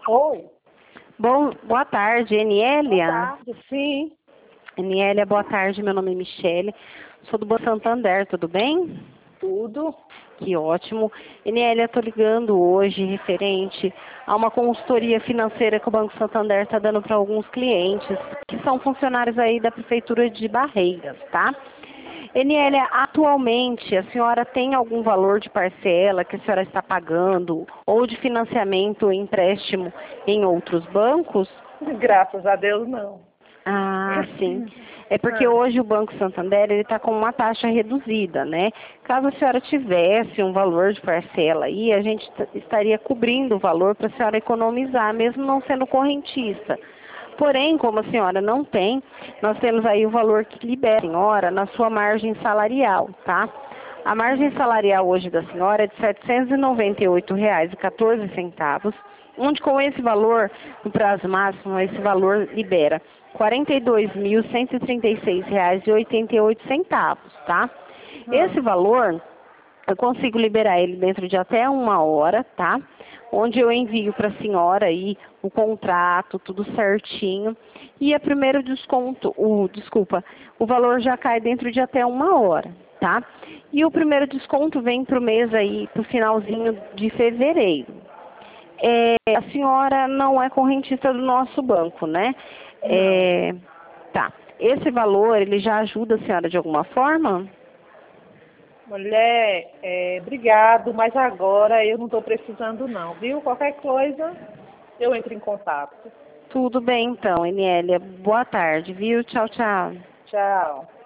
Oi, Boa tarde, boa Enélia. tarde, sim, Enélia, boa tarde, meu nome é Michele, sou do Banco Santander, tudo bem? tudo. Que ótimo. Enélia, estou ligando hoje referente a uma consultoria financeira que o Banco Santander está dando para alguns clientes, que são funcionários aí da Prefeitura de Barreiras, tá? Enélia, atualmente a senhora tem algum valor de parcela que a senhora está pagando ou de financiamento ou empréstimo em outros bancos? Graças a Deus, não. Ah, sim. É porque Ah, hoje o Banco Santander ele está com uma taxa reduzida, né? Caso a senhora tivesse um valor de parcela aí, a gente estaria cobrindo o valor para a senhora economizar, mesmo não sendo correntista. Porém, como a senhora não tem, nós temos aí o valor que libera a senhora na sua margem salarial, tá? A margem salarial hoje da senhora é de R$ 798,14, onde com esse valor, no prazo máximo, esse valor libera R$ 42.136,88, tá? ah, Esse valor, eu consigo liberar ele dentro de até 1 hora, tá? Onde eu envio para a senhora aí o contrato, tudo certinho. E a primeiro desconto, o valor já cai dentro de até 1 hora, tá? E o primeiro desconto vem para o mês aí, para o finalzinho de fevereiro. A senhora não é correntista do nosso banco, né? não. Tá. Esse valor, ele já ajuda a senhora de alguma forma? Mulher, obrigado, mas agora eu não estou precisando não, viu? Qualquer coisa, eu entro em contato. Tudo bem então, Enélia. Boa tarde, viu? Tchau, tchau. Tchau.